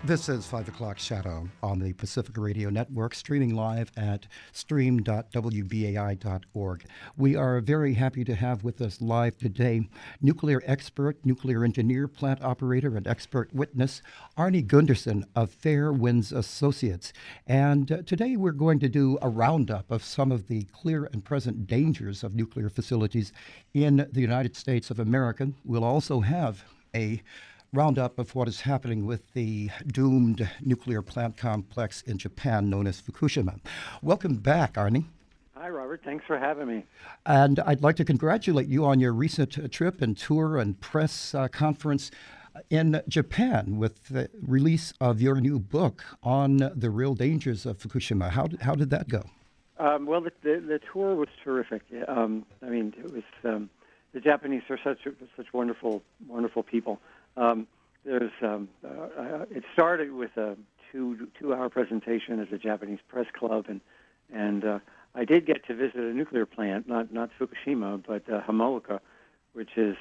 This is 5 o'clock shadow on the Pacific Radio Network, streaming live at stream.wbai.org. We are very happy to have with us live today nuclear expert, nuclear engineer, plant operator, and expert witness, Arnie Gundersen of Fair Winds Associates. And today we're going to do a roundup of some of the clear and present dangers of nuclear facilities in the United States of America. We'll also have a roundup of what is happening with the doomed nuclear plant complex in Japan known as Fukushima. Welcome back, Arnie. Hi, Robert. Thanks for having me. And I'd like to congratulate you on your recent trip and tour and press conference in Japan with the release of your new book on the real dangers of Fukushima. How did that go? Well, the tour was terrific. It was the Japanese are such wonderful people. It started with a two-hour presentation at the Japanese Press Club, and I did get to visit a nuclear plant, not Fukushima, but Homolka, which is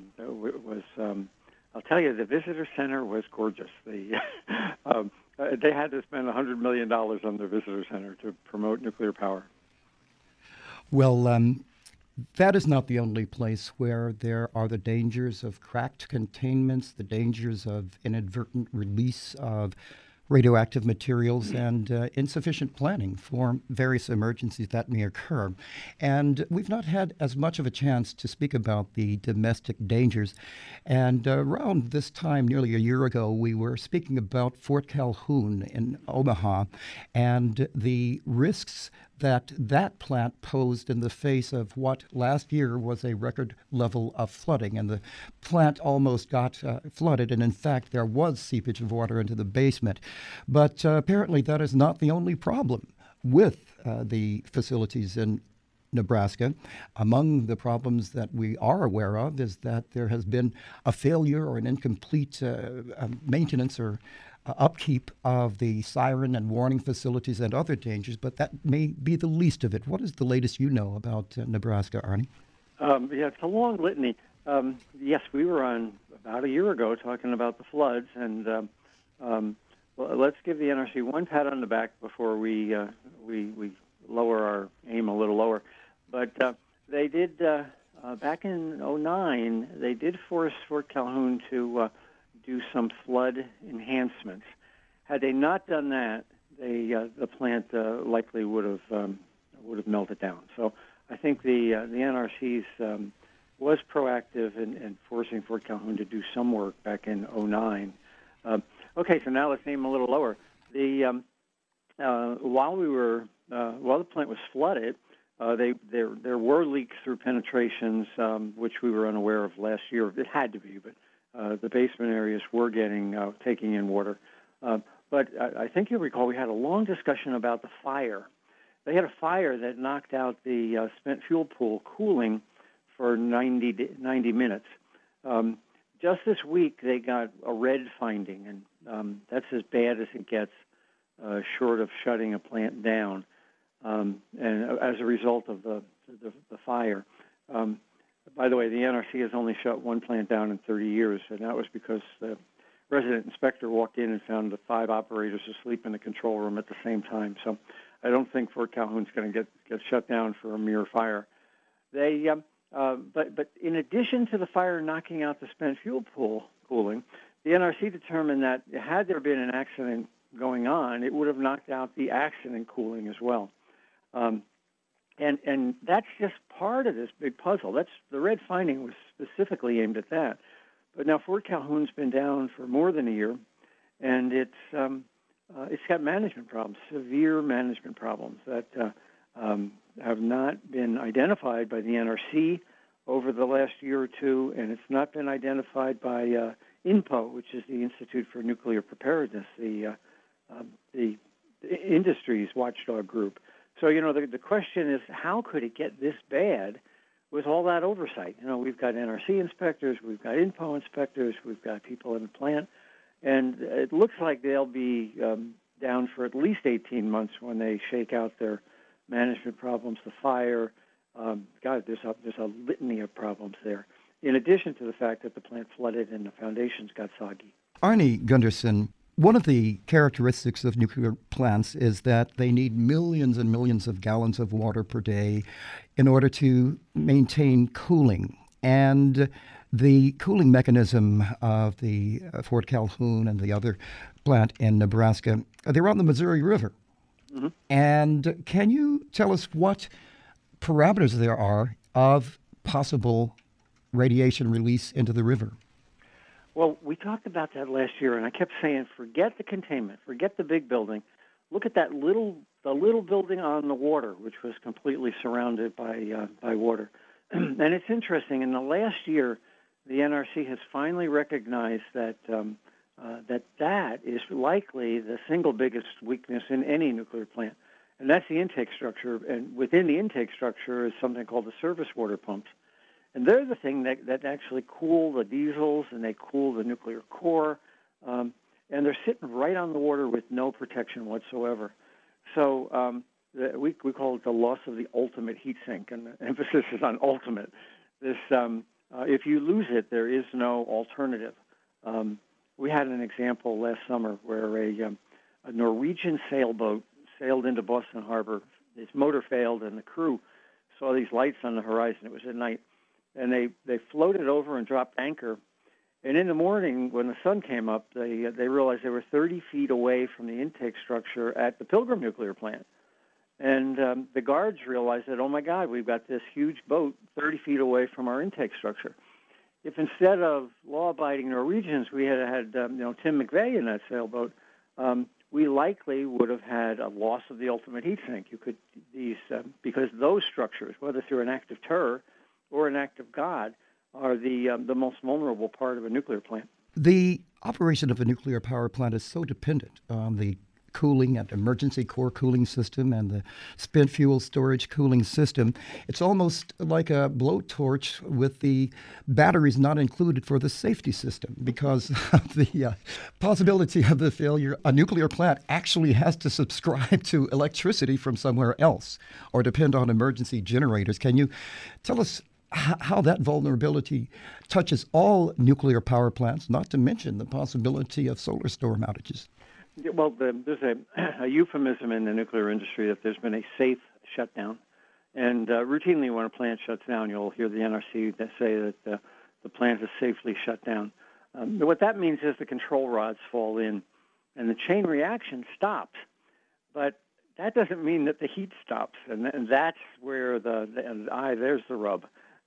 I'll tell you, the visitor center was gorgeous. They had to spend $100 million on their visitor center to promote nuclear power. Well, that is not the only place where there are the dangers of cracked containments, the dangers of inadvertent release of radioactive materials, and insufficient planning for various emergencies that may occur. And we've not had as much of a chance to speak about the domestic dangers. And around this time, nearly a year ago, we were speaking about Fort Calhoun in Omaha and the risks that plant posed in the face of what last year was a record level of flooding. And the plant almost got flooded, and in fact, there was seepage of water into the basement. But apparently that is not the only problem with the facilities in Nebraska. Among the problems that we are aware of is that there has been a failure or an incomplete maintenance or upkeep of the siren and warning facilities and other dangers, but that may be the least of it. What is the latest you know about Nebraska, Arnie? Yeah, it's a long litany. Yes, we were on about a year ago talking about the floods, and well, let's give the NRC one pat on the back before we lower our aim a little lower. But they did, back in '09, they did force Fort Calhoun to do some flood enhancements. Had they not done that, the plant likely would have melted down. So I think the NRC's was proactive in forcing Fort Calhoun to do some work back in '09. Okay, so now let's aim a little lower. While the plant was flooded, there were leaks through penetrations, which we were unaware of last year. It had to be, but the basement areas were taking in water. But I think you'll recall we had a long discussion about the fire. They had a fire that knocked out the spent fuel pool cooling for 90 minutes. Just this week, they got a red finding, and that's as bad as it gets, short of shutting a plant down. And as a result of the fire. By the way, the NRC has only shut one plant down in 30 years, and that was because the resident inspector walked in and found the 5 operators asleep in the control room at the same time. So I don't think Fort Calhoun's going to get shut down for a mere fire. But in addition to the fire knocking out the spent fuel pool cooling, the NRC determined that had there been an accident going on, it would have knocked out the accident cooling as well. And that's just part of this big puzzle. The red finding was specifically aimed at that. But now Fort Calhoun's been down for more than a year, and it's got management problems, severe management problems that have not been identified by the NRC over the last year or two, and it's not been identified by INPO, which is the Institute for Nuclear Preparedness, the industry's watchdog group. So, the question is, how could it get this bad with all that oversight? We've got NRC inspectors, we've got INPO inspectors, we've got people in the plant, and it looks like they'll be down for at least 18 months when they shake out their management problems, the fire. There's a litany of problems there, in addition to the fact that the plant flooded and the foundations got soggy. Arnie Gundersen, One of the characteristics of nuclear plants is that they need millions and millions of gallons of water per day in order to maintain cooling. And the cooling mechanism of the Fort Calhoun and the other plant in Nebraska, they're on the Missouri River. Hmm. And can you tell us what parameters there are of possible radiation release into the river? Well, we talked about that last year, and I kept saying, forget the containment, forget the big building. Look at the little building on the water, which was completely surrounded by water. And it's interesting. In the last year, the NRC has finally recognized that that is likely the single biggest weakness in any nuclear plant, and that's the intake structure. And within the intake structure is something called the service water pumps. And they're the thing that actually cool the diesels and they cool the nuclear core. And they're sitting right on the water with no protection whatsoever. So we call it the loss of the ultimate heat sink, and the emphasis is on ultimate. This, if you lose it, there is no alternative. We had an example last summer where a Norwegian sailboat sailed into Boston Harbor. Its motor failed, and the crew saw these lights on the horizon. It was at night. And they floated over and dropped anchor. And in the morning, when the sun came up, they realized they were 30 feet away from the intake structure at the Pilgrim nuclear plant. And the guards realized that, oh, my God, we've got this huge boat 30 feet away from our intake structure. If instead of law-abiding Norwegians, we had Tim McVeigh in that sailboat, we likely would have had a loss of the ultimate heat sink. Because those structures, whether through an act of terror or an act of God, are the most vulnerable part of a nuclear plant. The operation of a nuclear power plant is so dependent on the cooling and emergency core cooling system and the spent fuel storage cooling system. It's almost like a blowtorch with the batteries not included for the safety system because of the possibility of the failure. A nuclear plant actually has to subscribe to electricity from somewhere else or depend on emergency generators. Can you tell us how that vulnerability touches all nuclear power plants, not to mention the possibility of solar storm outages? Well, there's a euphemism in the nuclear industry that there's been a safe shutdown. And routinely when a plant shuts down, you'll hear the NRC say that the plant is safely shut down. What that means is the control rods fall in and the chain reaction stops. But that doesn't mean that the heat stops. And that's where there's the rub.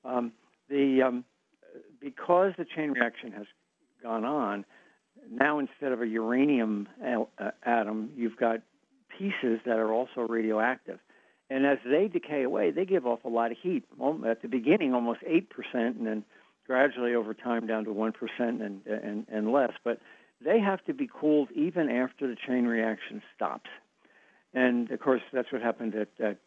Because the chain reaction has gone on, now instead of a uranium atom, you've got pieces that are also radioactive. And as they decay away, they give off a lot of heat. Well, at the beginning, almost 8%, and then gradually over time down to 1% and less. But they have to be cooled even after the chain reaction stops. And, of course, that's what happened at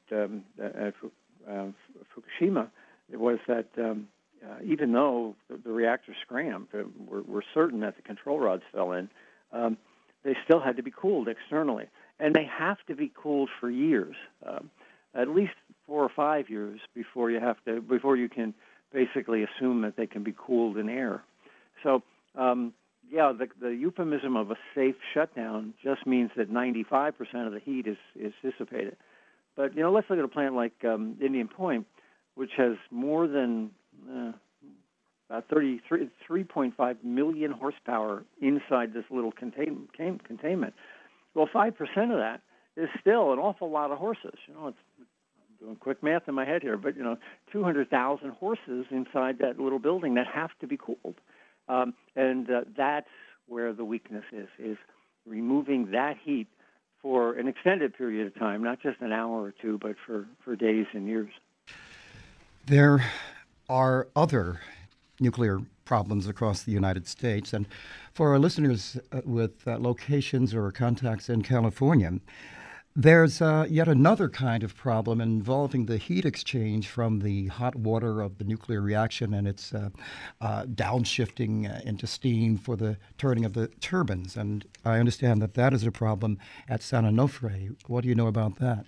Fukushima. It was that even though the reactor scrammed, we're certain that the control rods fell in, they still had to be cooled externally. And they have to be cooled for years, at least 4 or 5 years before you can basically assume that they can be cooled in air. So, the euphemism of a safe shutdown just means that 95% of the heat is dissipated. But, let's look at a plant like Indian Point, which has more than about 3.5 million horsepower inside this little containment. Well, 5% of that is still an awful lot of horses. I'm doing quick math in my head here, but 200,000 horses inside that little building that have to be cooled, and that's where the weakness is removing that heat for an extended period of time, not just an hour or two, but for days and years. There are other nuclear problems across the United States. And for our listeners with locations or contacts in California, there's yet another kind of problem involving the heat exchange from the hot water of the nuclear reaction and its downshifting into steam for the turning of the turbines. And I understand that is a problem at San Onofre. What do you know about that?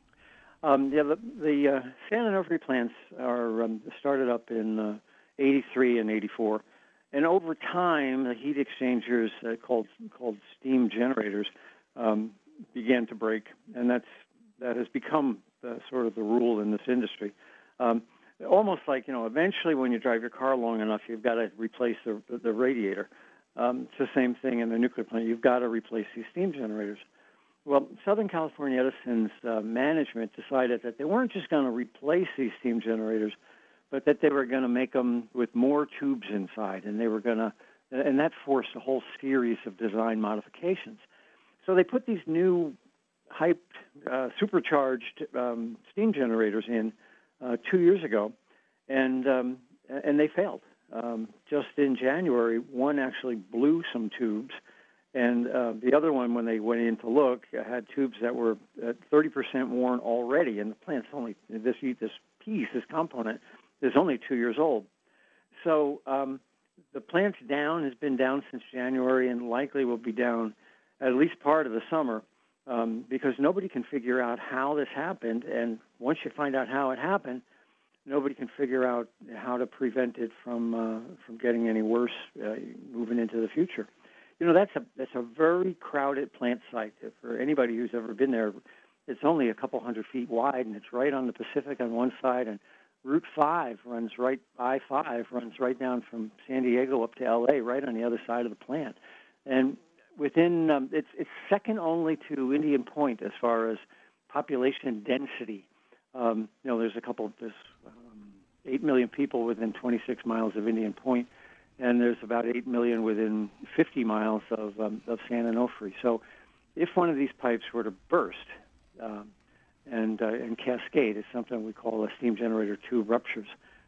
The San Onofre plants are started up in 83 and 84, And over time, the heat exchangers called steam generators began to break, and that has become sort of the rule in this industry. Almost like, eventually when you drive your car long enough, you've got to replace the radiator. It's the same thing in the nuclear plant. You've got to replace these steam generators. Well, Southern California Edison's management decided that they weren't just going to replace these steam generators, but that they were going to make them with more tubes inside, and and that forced a whole series of design modifications. So they put these new hyped, supercharged steam generators in 2 years ago, and they failed. Just in January, one actually blew some tubes, and the other one, when they went in to look, had tubes that were 30% worn already, and the plant's only, this component, is only 2 years old. So the plant's down, has been down since January, and likely will be down at least part of the summer, because nobody can figure out how this happened, and once you find out how it happened, nobody can figure out how to prevent it from getting any worse moving into the future. That's a very crowded plant site. For anybody who's ever been there, it's only a couple hundred feet wide, and it's right on the Pacific on one side, and Route 5 runs right, I-5 runs right down from San Diego up to L.A., right on the other side of the plant. And within, it's second only to Indian Point as far as population density. There's 8 million people within 26 miles of Indian Point, and there's about 8 million within 50 miles of San Onofre. So if one of these pipes were to burst and cascade, it's something we call a steam generator tube ruptures,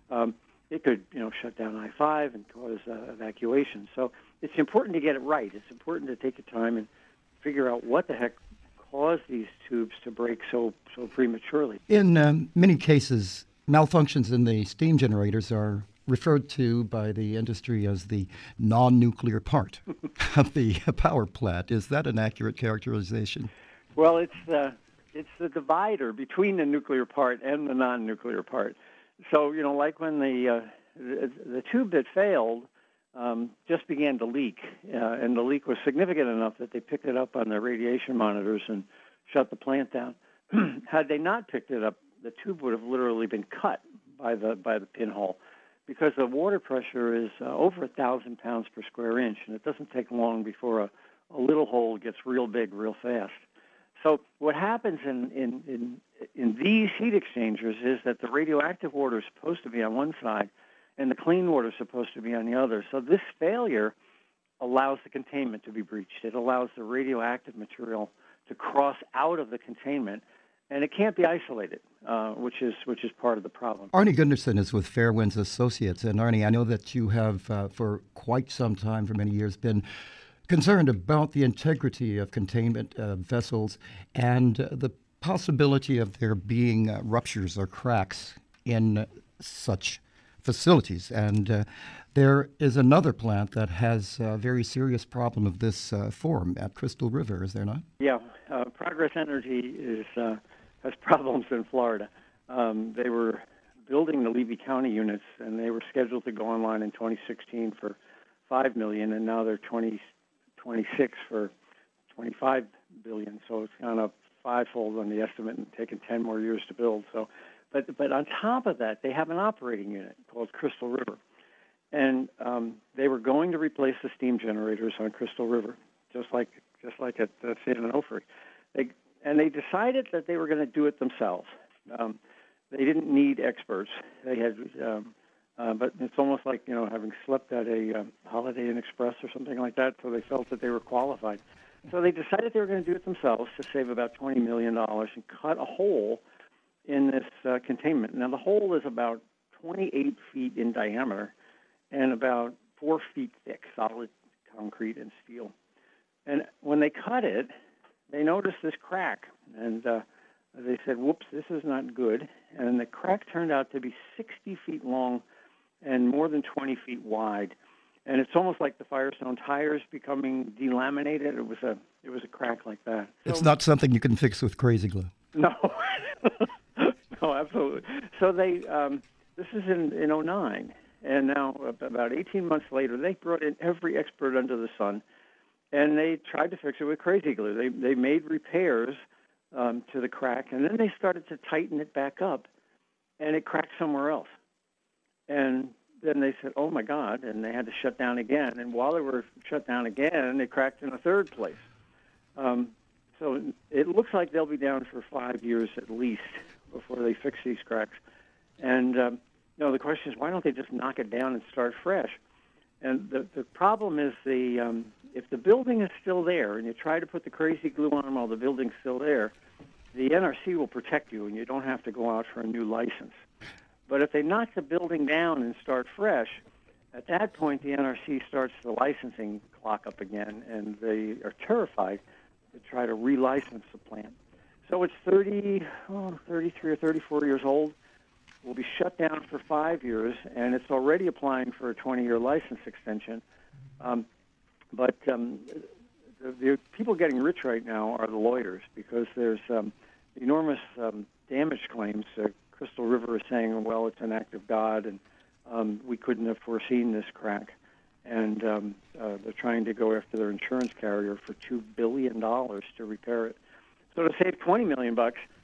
it could shut down I-5 and cause evacuation. So it's important to get it right. It's important to take your time and figure out what the heck caused these tubes to break so prematurely. In many cases, malfunctions in the steam generators are referred to by the industry as the non-nuclear part of the power plant. Is that an accurate characterization? Well, it's the divider between the nuclear part and the non-nuclear part. So, like when the tube that failed just began to leak, and the leak was significant enough that they picked it up on their radiation monitors and shut the plant down. Had they not picked it up, the tube would have literally been cut by the pinhole, because the water pressure is over 1,000 pounds per square inch, and it doesn't take long before a little hole gets real big real fast. So what happens in these heat exchangers is that the radioactive water is supposed to be on one side, and the clean water is supposed to be on the other. So this failure allows the containment to be breached. It allows the radioactive material to cross out of the containment, and it can't be isolated, which is part of the problem. Arnie Gunderson is with Fairwinds Associates. And Arnie, I know that you have, for quite some time, for many years, been concerned about the integrity of containment vessels and the possibility of there being ruptures or cracks in such facilities. And there is another plant that has a very serious problem of this form at Crystal River, is there not? Yeah, Progress Energy has problems in Florida. They were building the Levy County units, and they were scheduled to go online in 2016 for $5 million, and now they're 2026 for $25 billion. So it's gone up fivefold on the estimate and taken 10 more years to build. So, but on top of that, they have an operating unit called Crystal River, and they were going to replace the steam generators on Crystal River, just like at San Onofre. They decided that they were going to do it themselves. They didn't need experts. They had, but it's almost like having slept at a Holiday Inn Express or something like that. So they felt that they were qualified. So they decided they were going to do it themselves to save about $20 million and cut a hole in this containment. Now the hole is about 28 feet in diameter and about 4 feet thick, solid concrete and steel. And when they cut it, they noticed this crack, and they said, whoops, this is not good. And the crack turned out to be 60 feet long and more than 20 feet wide. And it's almost like the Firestone tires becoming delaminated. It was a crack like that. It's not something you can fix with crazy glue. No. No, absolutely. So this is in 2009. And now, about 18 months later, they brought in every expert under the sun, and they tried to fix it with crazy glue. They made repairs to the crack, and then they started to tighten it back up, and it cracked somewhere else. And then they said, oh, my God, and they had to shut down again. And while they were shut down again, it cracked in a third place. So it looks like they'll be down for 5 years at least before they fix these cracks. And, the question is, why don't they just knock it down and start fresh? And the problem is if the building is still there and you try to put the crazy glue on while the building's still there, the NRC will protect you and you don't have to go out for a new license. But if they knock the building down and start fresh, at that point the NRC starts the licensing clock up again, and they are terrified to try to relicense the plant. So it's 33 or 34 years old. Will be shut down for 5 years, and it's already applying for a 20-year license extension. But the people getting rich right now are the lawyers, because there's enormous damage claims. Crystal River is saying, well, it's an act of God, and we couldn't have foreseen this crack. And they're trying to go after their insurance carrier for $2 billion to repair it. So to save $20 million,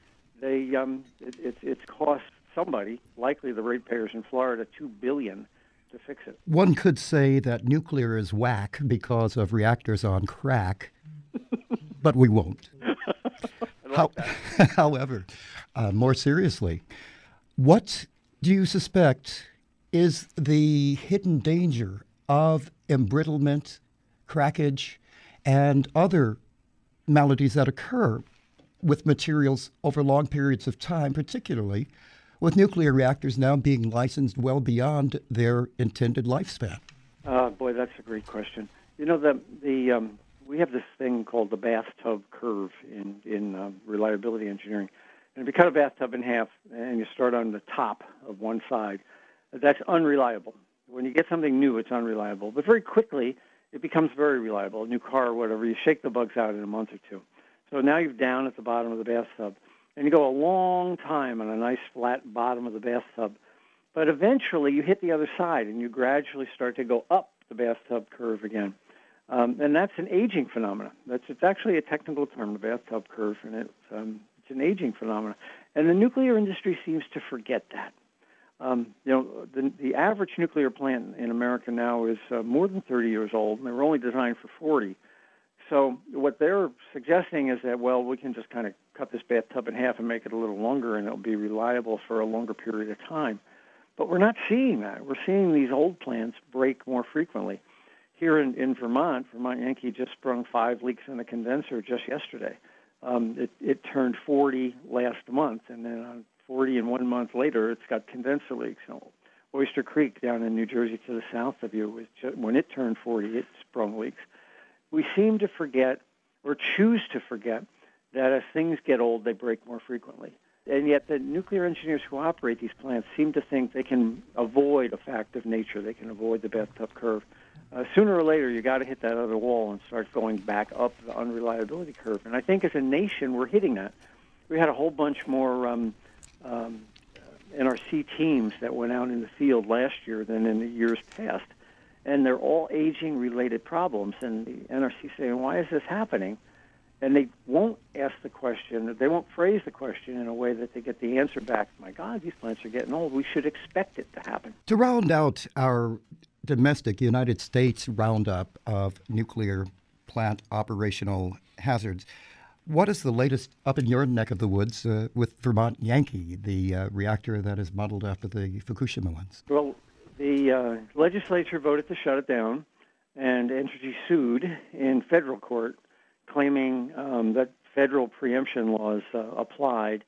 it's cost somebody, likely the ratepayers in Florida, $2 billion to fix it. One could say that nuclear is whack because of reactors on crack, but we won't. However, more seriously, what do you suspect is the hidden danger of embrittlement, crackage, and other maladies that occur with materials over long periods of time, particularly with nuclear reactors now being licensed well beyond their intended lifespan? Boy, that's a great question. We have this thing called the bathtub curve in reliability engineering. And if you cut a bathtub in half and you start on the top of one side, that's unreliable. When you get something new, it's unreliable. But very quickly, it becomes very reliable. A new car or whatever, you shake the bugs out in a month or two. So now you're down at the bottom of the bathtub. And you go a long time on a nice flat bottom of the bathtub. But eventually you hit the other side and you gradually start to go up the bathtub curve again. And that's an aging phenomenon. It's actually a technical term, the bathtub curve, and it's an aging phenomenon. And the nuclear industry seems to forget that. The average nuclear plant in America now is more than 30 years old, and they were only designed for 40. So what they're suggesting is that, well, we can just kind of cut this bathtub in half and make it a little longer, and it'll be reliable for a longer period of time. But we're not seeing that. We're seeing these old plants break more frequently. Here in Vermont Yankee just sprung 5 leaks in a condenser just yesterday. It turned 40 last month, and then on 40 and 1 month later, it's got condenser leaks. Oyster Creek down in New Jersey to the south of you, when it turned 40, it sprung leaks. We seem to forget, or choose to forget, that as things get old, they break more frequently. And yet the nuclear engineers who operate these plants seem to think they can avoid a fact of nature. They can avoid the bathtub curve. Sooner or later, you got to hit that other wall and start going back up the unreliability curve. And I think as a nation, we're hitting that. We had a whole bunch more NRC teams that went out in the field last year than in the years past. And they're all aging-related problems. And the NRC saying, why is this happening? And they won't ask the question, they won't phrase the question in a way that they get the answer back. My God, these plants are getting old. We should expect it to happen. To round out our domestic United States roundup of nuclear plant operational hazards, what is the latest up in your neck of the woods with Vermont Yankee, the reactor that is modeled after the Fukushima ones? Well, the legislature voted to shut it down, and Entergy sued in federal court, claiming that federal preemption laws applied.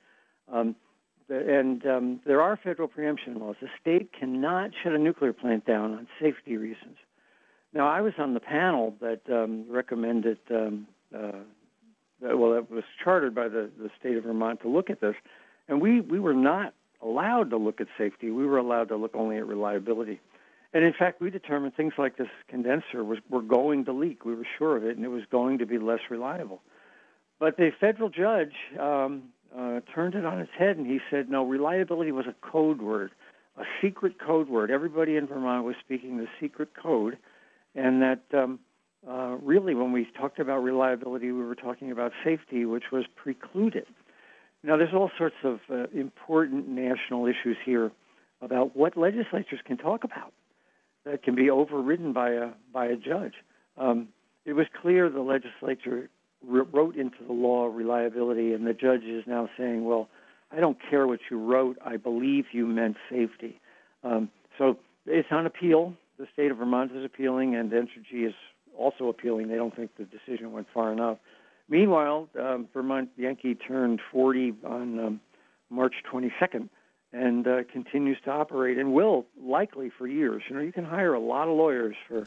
There are federal preemption laws. The state cannot shut a nuclear plant down on safety reasons. Now, I was on the panel that recommended, that was chartered by the state of Vermont to look at this, and we were not allowed to look at safety. We were allowed to look only at reliability. And in fact, we determined things like this condenser were going to leak. We were sure of it, and it was going to be less reliable. But the federal judge turned it on its head, and he said, no, reliability was a code word. a secret code word. Everybody in Vermont was speaking the secret code, and that really, when we talked about reliability, we were talking about safety, which was precluded. Now, there's all sorts of important national issues here about what legislatures can talk about that can be overridden by a judge. It was clear the legislature wrote into the law reliability, and the judge is now saying, well, I don't care what you wrote. I believe you meant safety. So it's on appeal. The state of Vermont is appealing, and Entergy is also appealing. They don't think the decision went far enough. Meanwhile, Vermont Yankee turned 40 on March 22nd and continues to operate and will likely for years. You can hire a lot of lawyers for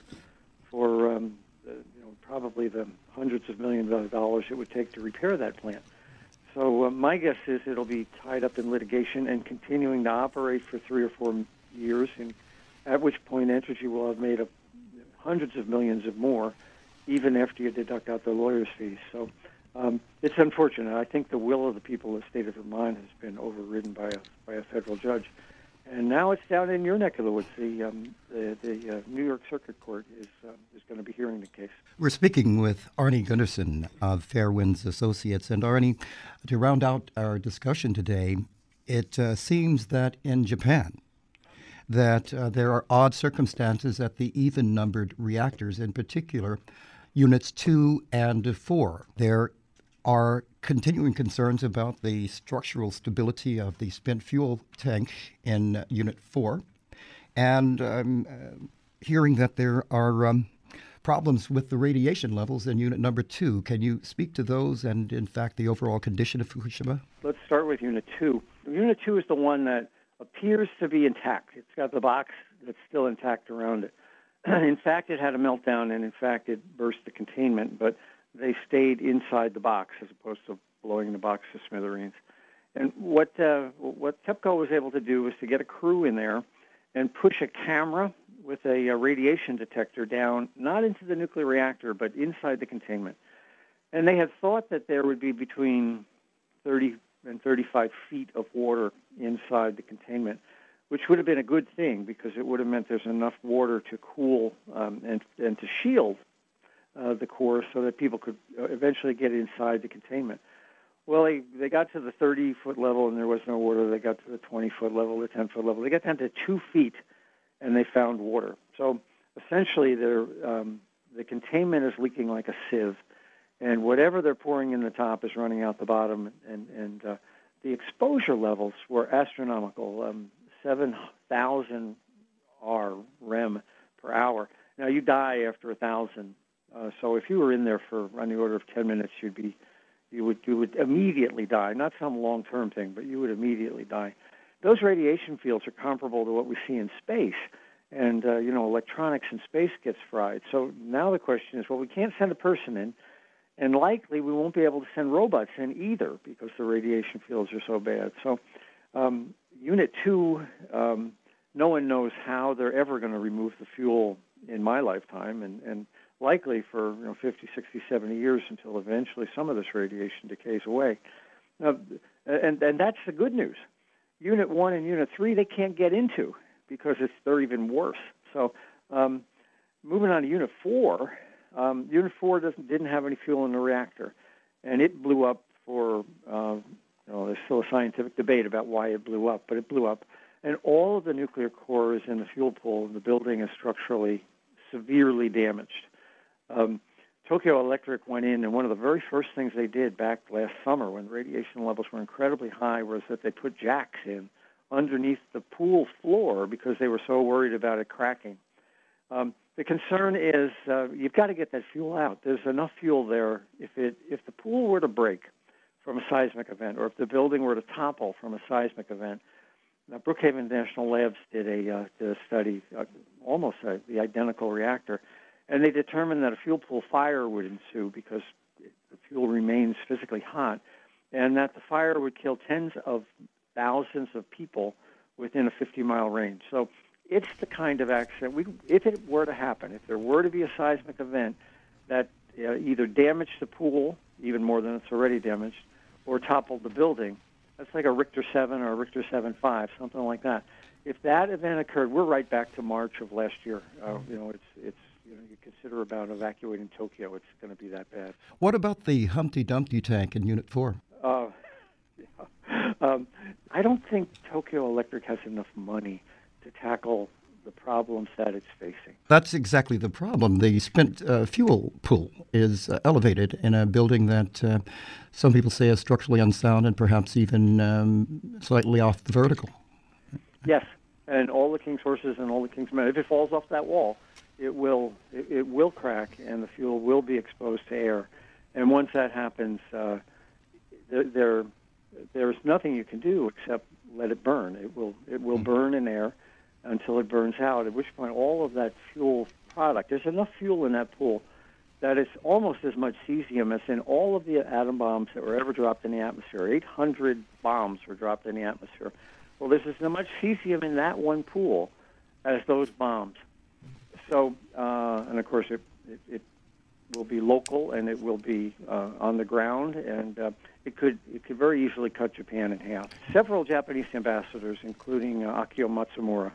probably the hundreds of millions of dollars it would take to repair that plant. So my guess is it'll be tied up in litigation and continuing to operate for 3 or 4 years, and at which point Entergy will have made hundreds of millions of more, even after you deduct out the lawyer's fees. So it's unfortunate. I think the will of the people of the state of Vermont has been overridden by a federal judge. And now it's down in your neck of the woods. The New York Circuit Court is going to be hearing the case. We're speaking with Arnie Gunderson of Fairwinds Associates. And Arnie, to round out our discussion today, it seems that in Japan, that there are odd circumstances at the even-numbered reactors, in particular, units 2 and 4. There are continuing concerns about the structural stability of the spent fuel tank in Unit 4. And I'm hearing that there are problems with the radiation levels in Unit number 2. Can you speak to those and, in fact, the overall condition of Fukushima? Let's start with Unit 2. Unit 2 is the one that appears to be intact. It's got the box that's still intact around it. In fact, it had a meltdown, and in fact, it burst the containment, but they stayed inside the box as opposed to blowing the box to smithereens. And what TEPCO was able to do was to get a crew in there and push a camera with a radiation detector down, not into the nuclear reactor, but inside the containment. And they had thought that there would be between 30 and 35 feet of water inside the containment, which would have been a good thing because it would have meant there's enough water to cool and to shield the core so that people could eventually get inside the containment. Well, they got to the 30-foot level and there was no water. They got to the 20-foot level, the 10-foot level. They got down to 2 feet and they found water. So essentially the containment is leaking like a sieve, and whatever they're pouring in the top is running out the bottom, and the exposure levels were astronomical, 7,000 rem per hour. Now, you die after 1,000. So if you were in there for on the order of 10 minutes, you would immediately die. Not some long-term thing, but you would immediately die. Those radiation fields are comparable to what we see in space, and electronics in space gets fried. So now the question is, well, we can't send a person in, and likely we won't be able to send robots in either because the radiation fields are so bad. So Unit 2, no one knows how they're ever going to remove the fuel in my lifetime, and likely for 50, 60, 70 years until eventually some of this radiation decays away. Now, and that's the good news. Unit 1 and Unit 3, they can't get into because they're even worse. So moving on to Unit 4, Unit 4 didn't have any fuel in the reactor, and it blew up for, there's still a scientific debate about why it blew up, but it blew up. And all of the nuclear core is in the fuel pool, and the building is structurally severely damaged. Tokyo Electric went in, and one of the very first things they did back last summer when radiation levels were incredibly high was that they put jacks in underneath the pool floor because they were so worried about it cracking. The concern is you've got to get that fuel out. There's enough fuel there. If the pool were to break from a seismic event, or if the building were to topple from a seismic event, now Brookhaven National Labs did a study, almost the identical reactor, and they determined that a fuel pool fire would ensue because the fuel remains physically hot, and that the fire would kill tens of thousands of people within a 50-mile range. So it's the kind of accident, if it were to happen, if there were to be a seismic event that either damaged the pool, even more than it's already damaged, or toppled the building, that's like a Richter 7 or a Richter 7.5, something like that. if that event occurred, we're right back to March of last year. It's you consider about evacuating Tokyo. It's going to be that bad. What about the Humpty Dumpty tank in Unit 4? I don't think Tokyo Electric has enough money to tackle the problems that it's facing. That's exactly the problem. The spent fuel pool is elevated in a building that some people say is structurally unsound and perhaps even slightly off the vertical. Yes, and all the King's horses and all the King's men. If it falls off that wall, it will crack, and the fuel will be exposed to air. And once that happens, there's nothing you can do except let it burn. It will burn in air until it burns out, at which point all of that fuel product, there's enough fuel in that pool that it's almost as much cesium as in all of the atom bombs that were ever dropped in the atmosphere. 800 bombs were dropped in the atmosphere. Well, there's as much cesium in that one pool as those bombs. So, and of course, it will be local and it will be on the ground, and it could very easily cut Japan in half. Several Japanese ambassadors, including Akio Matsumura,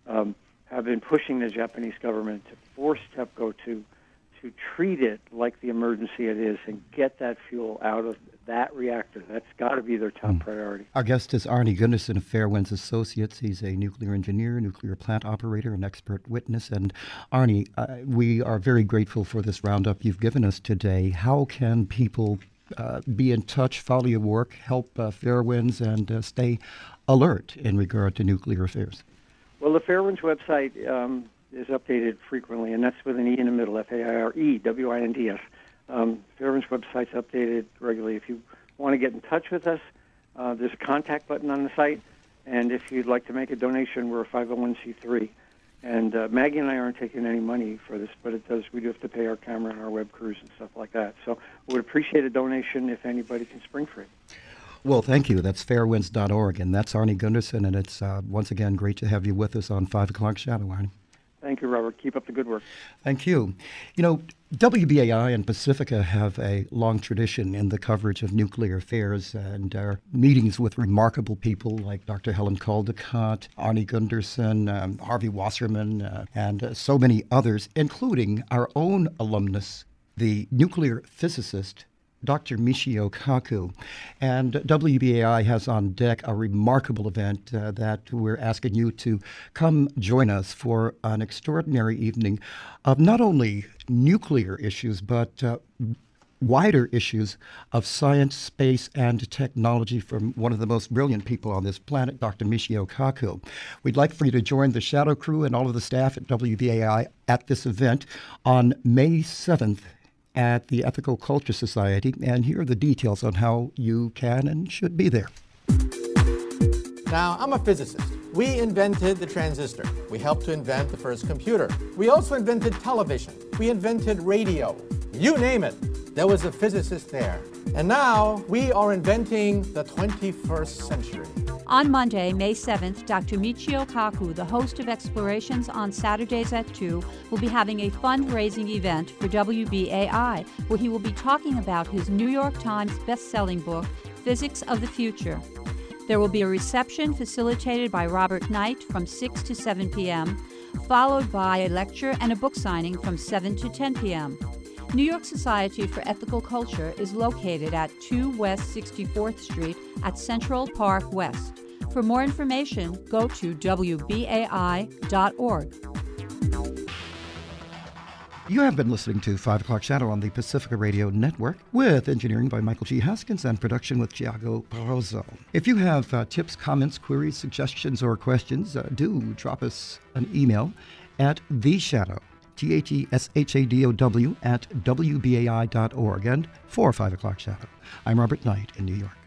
have been pushing the Japanese government to force TEPCO to treat it like the emergency it is and get that fuel out of that reactor. That's got to be their top priority. Our guest is Arnie Gundersen of Fairewinds Associates. He's a nuclear engineer, nuclear plant operator, an expert witness. And Arnie, we are very grateful for this roundup you've given us today. How can people be in touch, follow your work, help Fairewinds, and stay alert in regard to nuclear affairs? Well, the Fairewinds website is updated frequently, and that's with an E in the middle, FAIREWINDS. Fairewinds website's updated regularly. If you want to get in touch with us, there's a contact button on the site, and if you'd like to make a donation, we're a 501c3. And Maggie and I aren't taking any money for this, but we do have to pay our camera and our web crews and stuff like that. So we would appreciate a donation if anybody can spring for it. Well, thank you. That's fairewinds.org, and that's Arnie Gundersen, and it's once again great to have you with us on 5 o'clock Shadow, Arnie. Thank you, Robert. Keep up the good work. Thank you. You know, WBAI and Pacifica have a long tradition in the coverage of nuclear affairs, and our meetings with remarkable people like Dr. Helen Caldicott, Arnie Gundersen, Harvey Wasserman, and so many others, including our own alumnus, the nuclear physicist Dr. Michio Kaku. And WBAI has on deck a remarkable event that we're asking you to come join us for an extraordinary evening of not only nuclear issues, but wider issues of science, space, and technology from one of the most brilliant people on this planet, Dr. Michio Kaku. We'd like for you to join the Shadow Crew and all of the staff at WBAI at this event on May 7th at the Ethical Culture Society, and here are the details on how you can and should be there. Now, I'm a physicist. We invented the transistor. We helped to invent the first computer. We also invented television. We invented radio. You name it, there was a physicist there. And now we are inventing the 21st century. On Monday, May 7th, Dr. Michio Kaku, the host of Explorations on Saturdays at 2, will be having a fundraising event for WBAI, where he will be talking about his New York Times best-selling book, Physics of the Future. There will be a reception facilitated by Robert Knight from 6 to 7 p.m., followed by a lecture and a book signing from 7 to 10 p.m. New York Society for Ethical Culture is located at 2 West 64th Street at Central Park West. For more information, go to WBAI.org. You have been listening to 5 o'clock Shadow on the Pacifica Radio Network, with engineering by Michael G. Haskins and production with Thiago Barroso. If you have tips, comments, queries, suggestions, or questions, do drop us an email at theshadow, THESHADOW, at WBAI.org. And for 5 o'clock Shadow, I'm Robert Knight in New York.